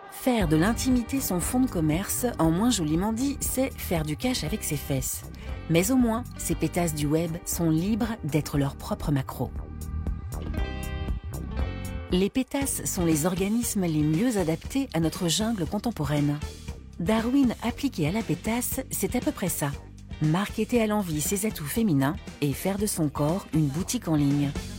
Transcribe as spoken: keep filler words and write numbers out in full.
Faire de l'intimité son fonds de commerce, en moins joliment dit, c'est faire du cash avec ses fesses. Mais au moins, ces pétasses du web sont libres d'être leur propre macro. Les pétasses sont les organismes les mieux adaptés à notre jungle contemporaine. Darwin appliqué à la pétasse, c'est à peu près ça. Marketer à l'envi ses atouts féminins et faire de son corps une boutique en ligne.